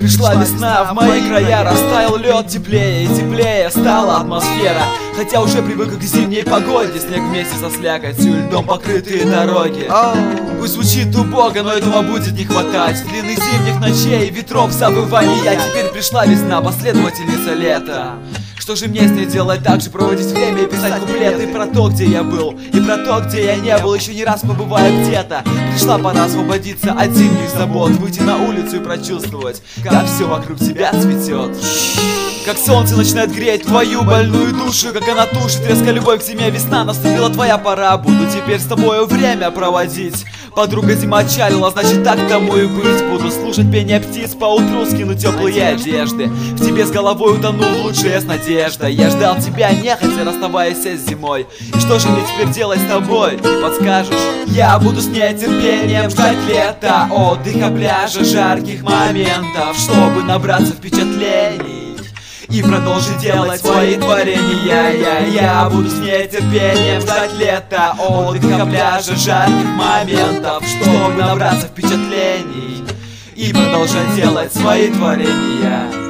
Пришла весна, в мои края растаял лед, теплее и теплее стала атмосфера. Хотя уже привык к зимней погоде, снег вместе со слякотью, льдом покрытые дороги. Пусть звучит убого, но этого будет не хватать. Длинных зимних ночей, ветров, забывания. Теперь пришла весна, последовательница лета. Что же мне с ней делать? Так же проводить время и писать куплеты про то, где я был, и про то, где я не был, еще не раз побывая где-то. Пришла пора освободиться от зимних забот, выйти на улицу и прочувствовать, как все вокруг тебя цветет. Как солнце начинает греть твою больную душу, как она тушит резко любовь к зиме. Весна, наступила твоя пора, буду теперь с тобою время проводить. Подруга зима отчалила, значит так тому и быть. Буду слушать пение птиц, поутру скину теплые одежды. В тебе с головой утонул лучшая с надеждой. Я ждал тебя нехотя, расставаясь с зимой. И что же мне теперь делать с тобой, не подскажешь? Я буду с нетерпением ждать лета, отдыха, пляжа, жарких моментов, чтобы набраться впечатлений и продолжить делать свои творения. Я буду с нетерпением ждать лета, отдыха, пляжа, жарких моментов, чтобы набраться впечатлений и продолжать делать свои творения.